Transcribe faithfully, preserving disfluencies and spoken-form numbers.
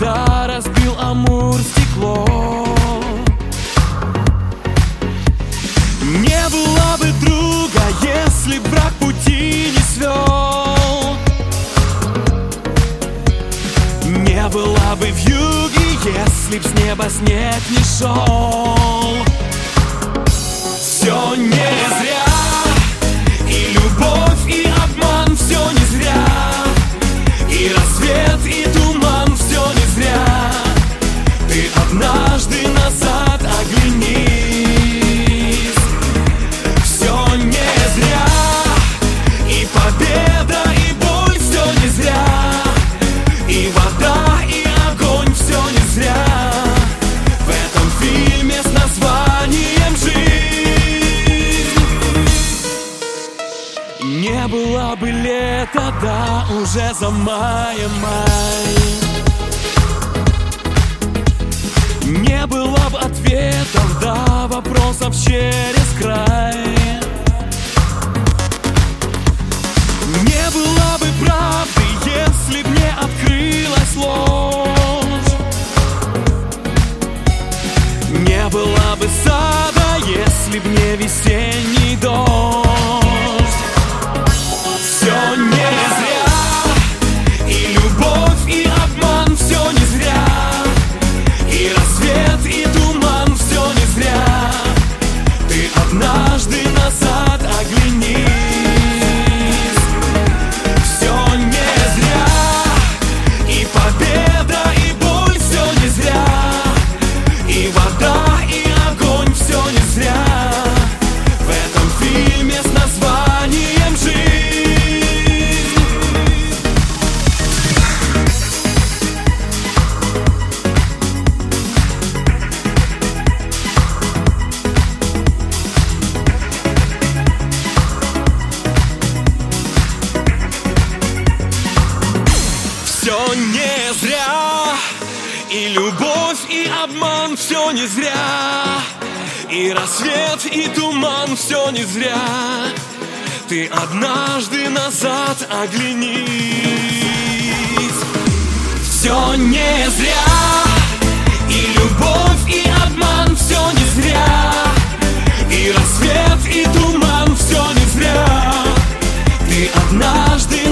когда разбил Амур стекло. Не было бы друга, если б враг пути не свел. Не было бы вьюги, если б с неба снег не шел. Все не зря, и любовь, и обман, все не зря, и рассвет, и туман, все не зря. Ты однажды назад оглянись. Все не зря, и победа, и боль, все не зря, и вода, и огонь, все не зря. В этом фильме с названием «Жизнь». Не было бы лета, да уже за маем май. Не было бы ответов, да вопросов через край. Не было бы правды, если б не открылась ложь. Не было бы сада, если б не весенний дождь. Все не зря, и любовь, и обман, все не зря, и рассвет, и туман, все не зря. Ты однажды назад оглянись. Все не зря, и победа, и боль, все не зря, и вода, и огонь, все не зря. В этом фильме с названием «Жизнь». Все не зря, и любовь, и обман, все не зря, и рассвет, и туман, все не зря. Ты однажды назад оглянись. Все не зря, и любовь, и обман, все не зря, и рассвет, и туман, все не зря. Ты однажды